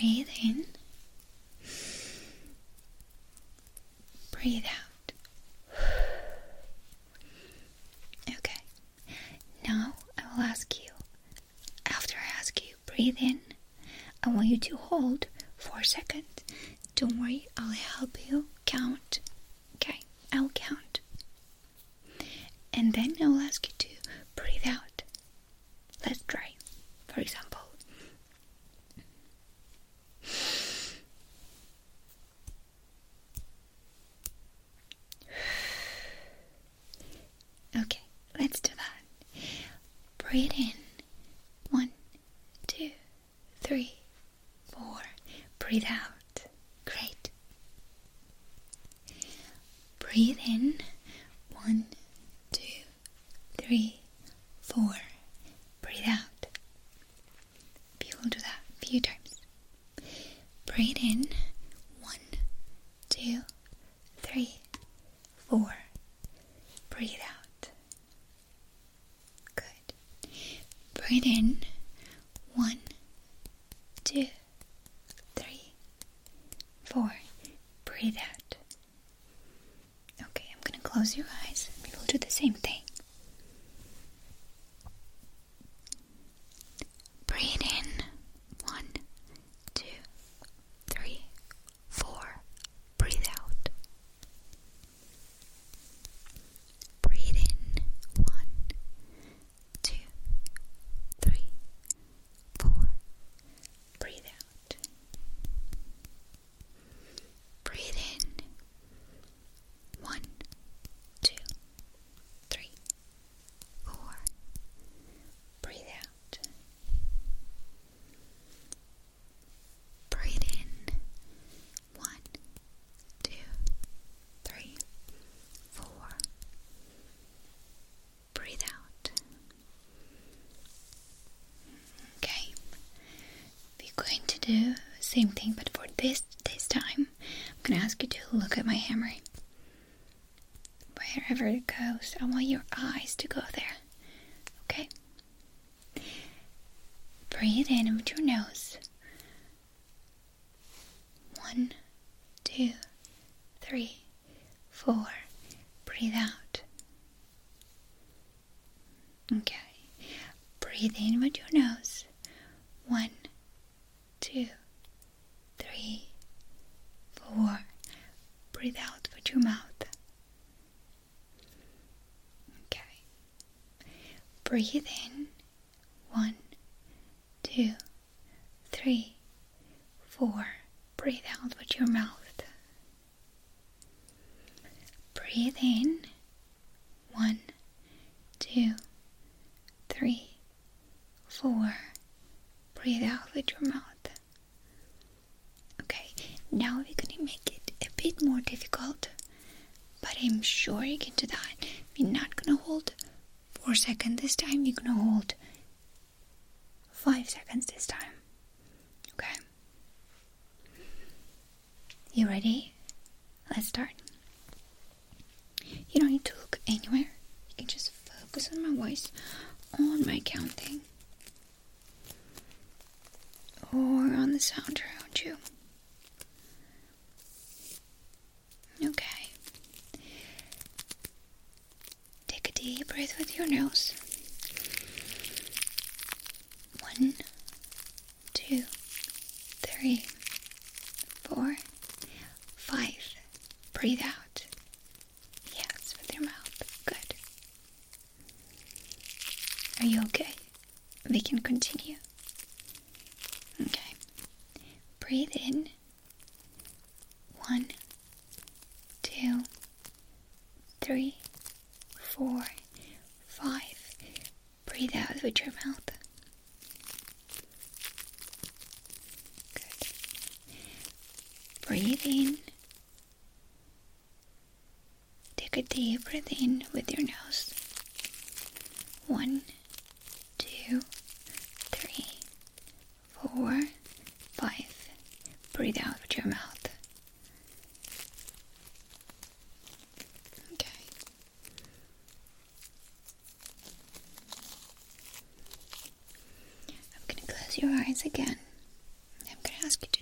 Breathe in. Breathe out. Okay. Now I will ask you, after I ask you, breathe in. I want you to hold 4 seconds. Don't worry, I'll help you count. Okay, I'll count. And then I'll ask you to breathe out. Let's try. For example, okay, let's do that. Breathe in. 1, 2, 3, 4. Breathe out. Great. Breathe in. 1, 2, 3, 4. Breathe out. You will do that a few times. Breathe in. 1, 2, 3, 4. Breathe out. Good. Breathe in. 1, 2, 3, 4. Breathe out. Okay, I'm gonna close your eyes. We will do the same thing. Breathe in. 1, 2, 3, 4. Breathe out. Breathe in. 1, 2, 3, 4. Breathe out. Breathe in. 1, 2, 3, 4. Breathe out. Breathe in. 1, 2, 3, 4. Breathe out. Okay. We're going to do the same thing, but for this time, I'm going to ask you to look at my hammer. Wherever it goes, I want your eyes to go there. Okay? Breathe in with your nose. 1, 2, 3, 4. Breathe out. Okay. Breathe in with your nose. 1, 2, 3, 4. Breathe out with your mouth. Okay. Breathe in. 1, 2, 3, 4. Breathe out with your mouth. Breathe in. 1, 2, 3, 4. Breathe out with your mouth. Okay, now we're gonna make it a bit more difficult, but I'm sure you can do that. We're not gonna hold 4 seconds this time, you're gonna hold 5 seconds this time. Okay? You ready? Let's start. You don't need to look anywhere. You can just focus on my voice, on my counting, or on the sound around you. Okay. Take a deep breath with your nose. 1, 2, 3, 4, 5. Breathe out. Yes, with your mouth. Good. Are you okay? We can continue. Okay. Breathe in. 1, 2, 3, 4, 5. Breathe out with your mouth. Good. Breathe in. Take a deep breath in with your nose. 1, 2, 3, 4, 5. Breathe out with your mouth. Okay. I'm gonna close your eyes again. I'm gonna ask you to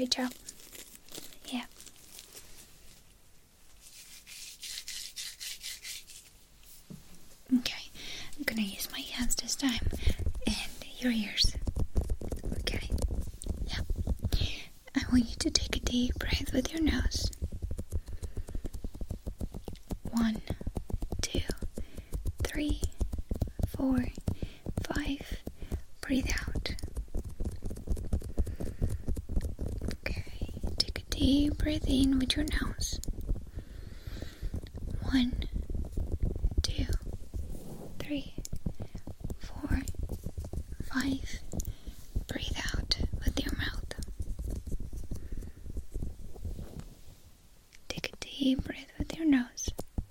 great job. Yeah. Okay, I'm gonna use my hands this time and your ears. Okay. Yeah. I want you to take a deep breath with your nose. 1, 2, 3, 4, 5. Breathe out. Okay, take a deep breath in with your nose. 1, 2, 3, 4, 5. Breathe out with your mouth. Take a deep breath with your nose.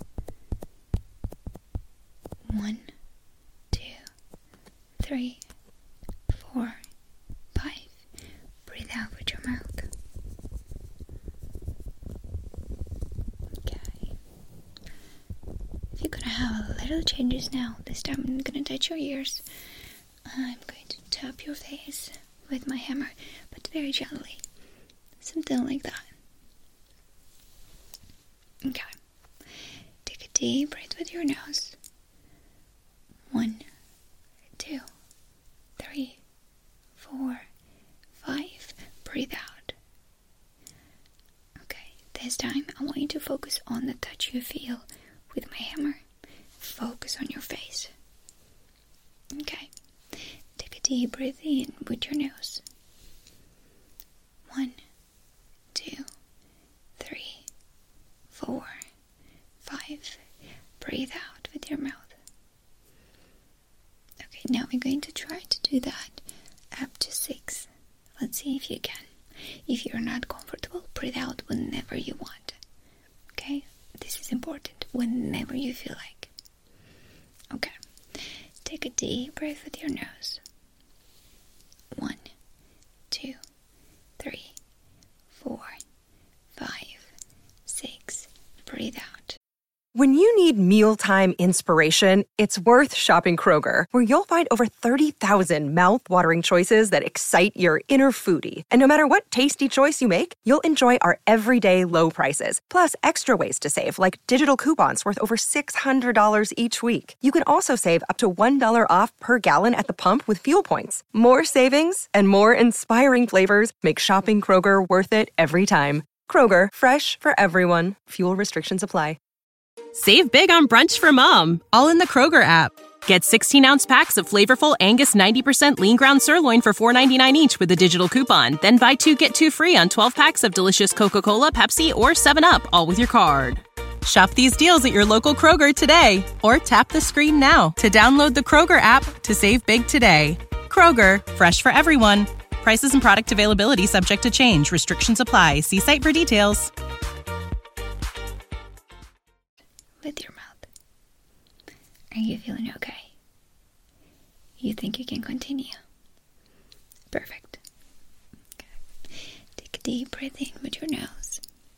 1, 2, 3, 4, 5. Breathe out with your mouth. Okay. If you're gonna have a little changes now, this time I'm gonna touch your ears. I'm going to tap your face with my hammer, but very gently. Something like that. Okay. Take a deep breath with your nose. 1, 2, 3, 4, 5. Breathe out. Okay, this time I want you to focus on the touch you feel with my hammer. Focus on your face. Okay, take a deep breath in with your nose. 1, 2, 3, 4, 5. Breathe out with your mouth. Okay, now we're going to try to do that up to 6. Let's see if you can. If you're not comfortable, breathe out whenever you want. Okay? This is important. Whenever you feel like. Okay. Take a deep breath with your nose. 1, 2, 3, 4, 5, 6. Breathe out. When you need mealtime inspiration, it's worth shopping Kroger, where you'll find over 30,000 mouth-watering choices that excite your inner foodie. And no matter what tasty choice you make, you'll enjoy our everyday low prices, plus extra ways to save, like digital coupons worth over $600 each week. You can also save up to $1 off per gallon at the pump with fuel points. More savings and more inspiring flavors make shopping Kroger worth it every time. Kroger, fresh for everyone. Fuel restrictions apply. Save big on brunch for mom, all in the Kroger app. Get 16-ounce packs of flavorful Angus 90% lean ground sirloin for $4.99 each with a digital coupon. Then buy 2, get 2 free on 12 packs of delicious Coca-Cola, Pepsi, or 7-Up, all with your card. Shop these deals at your local Kroger today, or tap the screen now to download the Kroger app to save big today. Kroger, fresh for everyone. Prices and product availability subject to change. Restrictions apply. See site for details. With your mouth. Are you feeling okay? You think you can continue? Perfect. Okay. Take a deep breath in with your nose.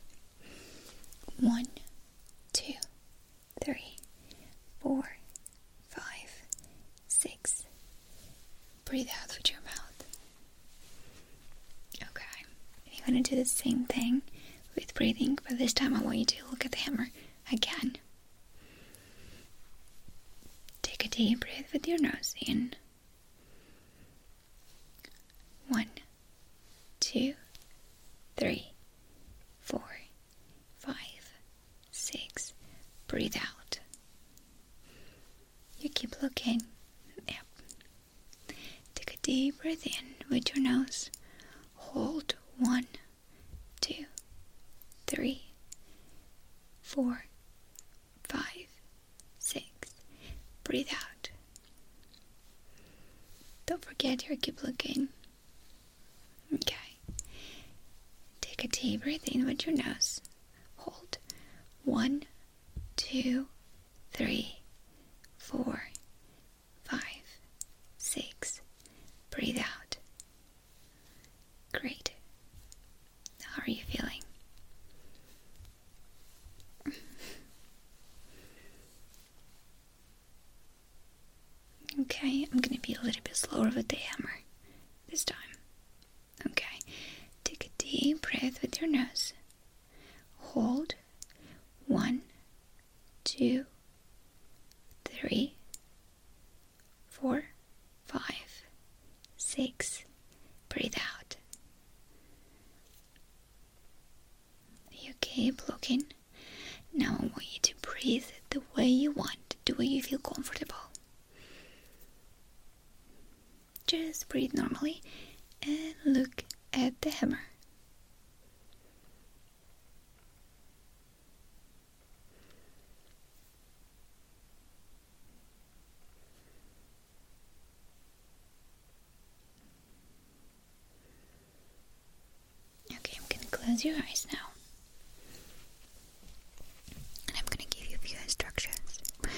1, 2, 3, 4, 5, 6. Breathe out with your mouth. Okay. You're going to do the same thing with breathing, but this time I want you to look at the hammer again. Take a deep breath with your nose in. 1, 2, 3, 4, 5, 6. Breathe out. You keep looking. Yep. Take a deep breath in with your nose. Hold. 1, 2, 3, 4, 5, 6. Breathe out. Don't forget to keep looking. Okay. Take a deep breath in with your nose. Hold. 1, 2, 3, 4, 5, 6. Breathe out. Great. How are you feeling? Okay, I'm going to be a little bit slower with the hammer this time. Okay, take a deep with your nose. Hold. 1, 2, 3, 4, 5, 6. Breathe out. You keep looking. Now I want you to breathe the way you want, the way you feel comfortable. Just breathe normally and look at the hammer. Okay, I'm gonna close your eyes now. And I'm gonna give you a few instructions.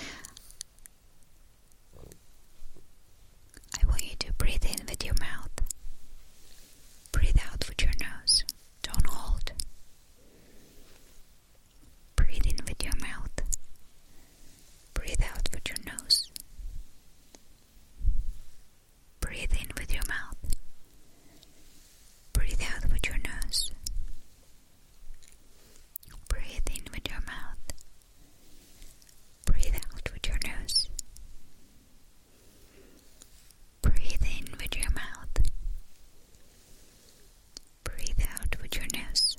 I want you to breathe in with your mouth. Breathe out with your nose. Don't hold. Breathe in with your mouth. Breathe out with your nose. Breathe in with your mouth. Breathe out with your nose. Breathe in with your mouth. Breathe out with your nose. Breathe in with your mouth. Breathe out with your nose.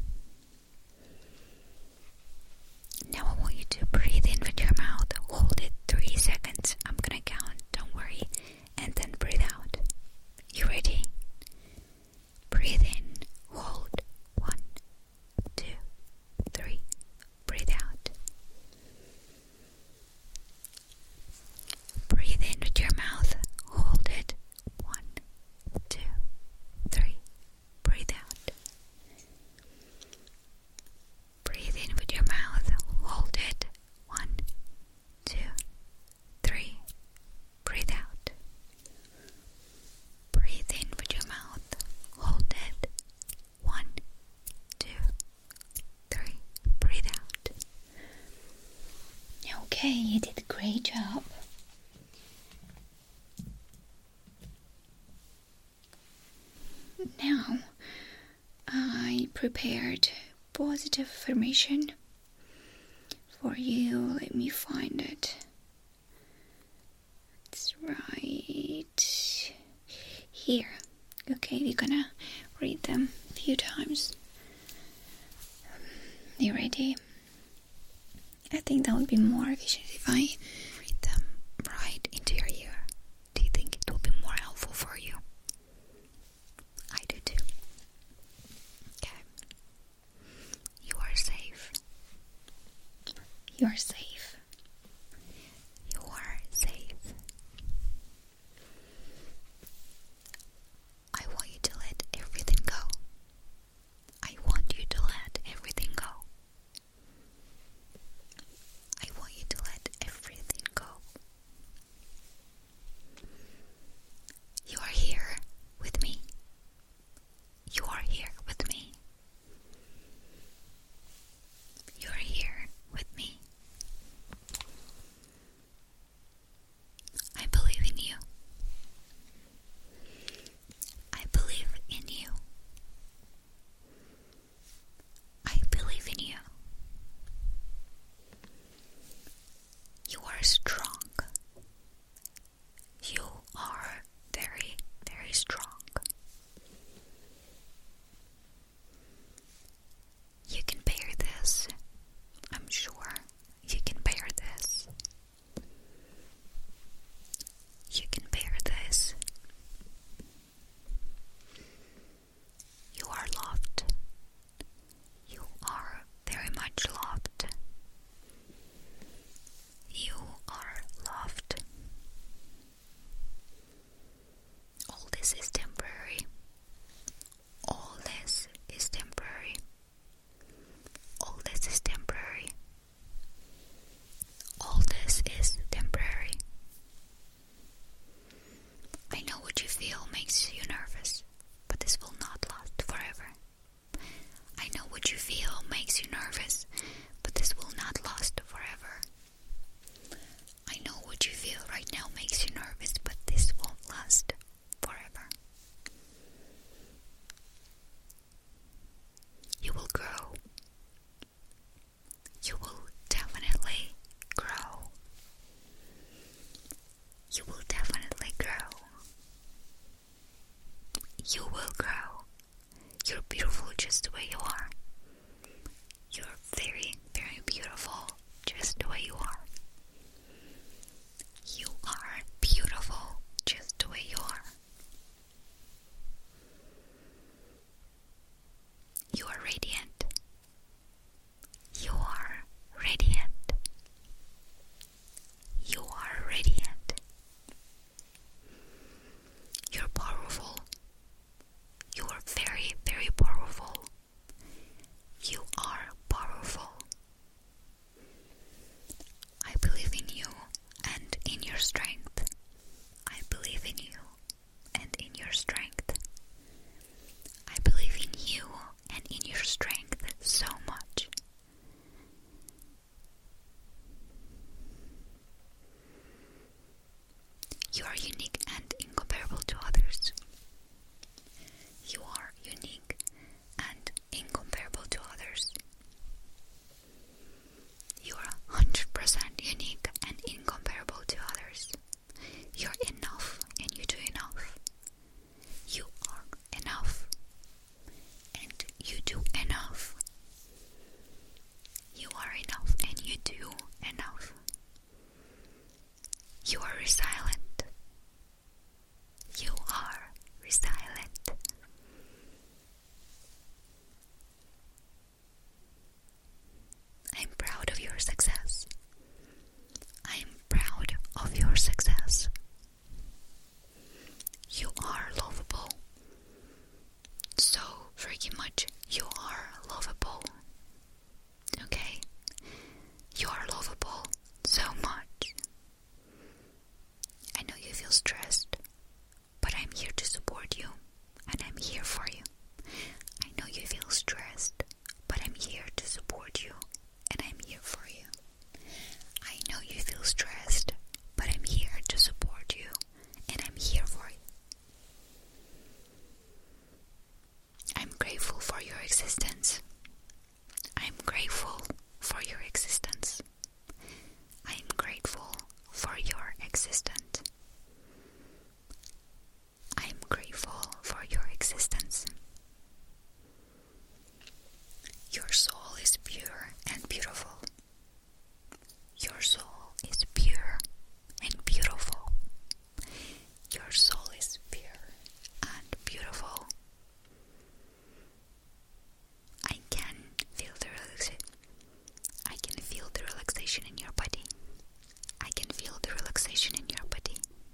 Now I want you to breathe in with your mouth. Hold it 3 seconds. I'm gonna count, don't worry. And then breathe out. You ready? Breathe in. Hold. 1, 2, 3. Breathe out. Breathe in with your mouth. Hold it. 1, 2, 3. Breathe out. Breathe in with your mouth. Hold it. 1, 2, 3. Breathe out. Breathe in with your mouth. Hold it. 1, 2, 3. Breathe out. Okay, you did a great job. Now, I prepared positive affirmation for you. Let me find it. It's right here. Okay, we're gonna read them a few times. You ready? I think that would be more efficient if I read them right into your ear. Do you think it will be more helpful for you? I do too. Okay. You are safe. You are safe. You are safe. I want you to let everything go. I want you to let everything go. I want you to let everything go. You are here with me. You are here with me. You are here with me. I believe in you. I believe in you. I believe in you. You are strong. You are very, very strong. You can bear this. I'm sure you can bear this. You can bear this. You are loved. You are very much loved. You are loved. All this is temporary. All this is temporary. All this is temporary. All this is temporary. I know what you feel makes you nervous, but this will not last forever. I know what you feel makes you nervous, but this will not last forever. I know what you feel right now makes you nervous, but this won't last forever. just the way you are. You're very, very beautiful just the way you are. You are beautiful just the way you are. You are radiant. You are radiant. You are radiant. You're powerful. You are very, very powerful. You are powerful. I believe in you and in your strength. I believe in you and in your strength. I believe in you and in your strength so much. You are unique and incomparable to others. You are unique and incomparable to others. You are 100% unique and incomparable to others. You're enough and you do enough. You are enough and you do enough. You are enough and you do enough. You are resilient. You are resilient. I'm proud of your success. I'm proud of your success. You are lovable. So freaking much you are lovable. Okay? You are lovable so much. I know you feel stressed, but I'm here to support you, and I'm here for you. I know you feel stressed, but I'm here to support you, and I'm here for you. I know you feel stressed, but I'm here to support you, and I'm here for you. I'm grateful for your existence. I'm grateful for your existence. I'm grateful for your existence. I'm grateful for your existence. Your soul is pure and beautiful. Your soul is pure and beautiful. Your soul is pure and beautiful. I can feel the relaxation in your body. I can feel the relaxation in your body.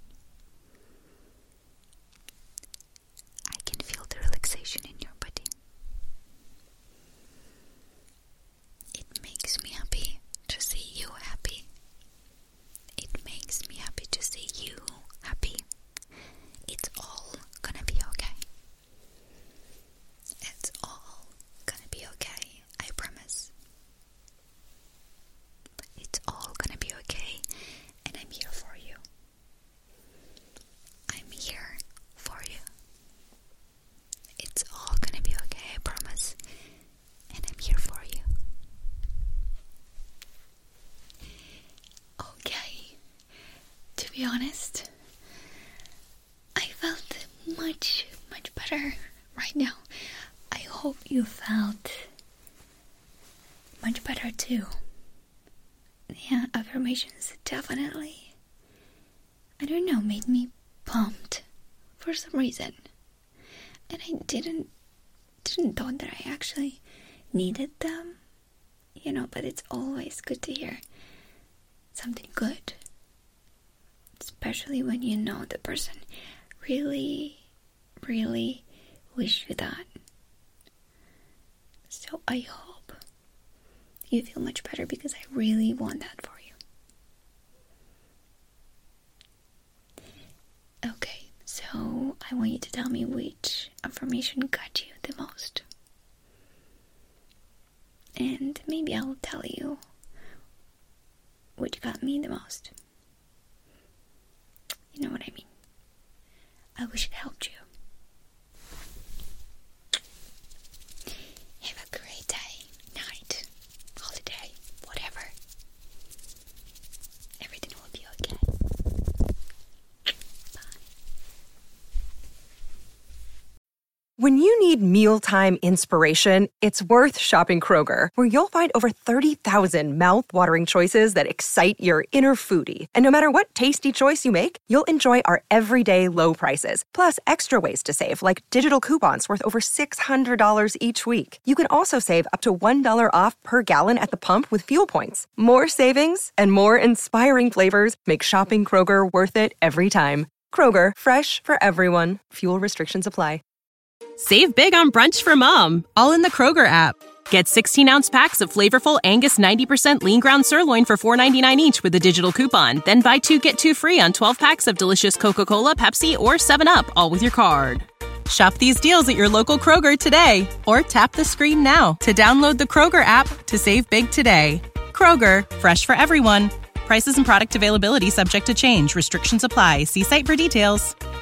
I can feel the relaxation in your body. It makes me happy to see you happy. It makes me happy to see you happy. It's all gonna be okay. It's all gonna be okay, I promise. It's all gonna be okay, and I'm here for you. I'm here for you. It's all gonna be okay, I promise, and I'm here for you. Okay, to be honest, I felt much, much better right now. I hope you felt much better too. Yeah, affirmations definitely, I don't know, made me pumped for some reason. And I didn't thought that I actually needed them, but it's always good to hear something good. Especially when you know the person really, really wish you that. So I hope you feel much better because I really want that for you. Okay, so I want you to tell me which affirmation got you the most. And maybe I'll tell you which got me the most. You know what I mean? I wish it helped you. Have a great day, night, holiday, whatever. Everything will be okay. Bye. When you need mealtime inspiration, it's worth shopping Kroger, where you'll find over 30,000 mouth-watering choices that excite your inner foodie. And no matter what tasty choice you make, you'll enjoy our everyday low prices, plus extra ways to save, like digital coupons worth over $600 each week. You can also save up to $1 off per gallon at the pump with fuel points. More savings and more inspiring flavors make shopping Kroger worth it every time. Kroger, fresh for everyone. Fuel restrictions apply. Save big on brunch for mom, all in the Kroger app. Get 16-ounce packs of flavorful Angus 90% lean ground sirloin for $4.99 each with a digital coupon. Then buy 2, get 2 free on 12 packs of delicious Coca-Cola, Pepsi, or 7-Up, all with your card. Shop these deals at your local Kroger today, or tap the screen now to download the Kroger app to save big today. Kroger, fresh for everyone. Prices and product availability subject to change. Restrictions apply. See site for details.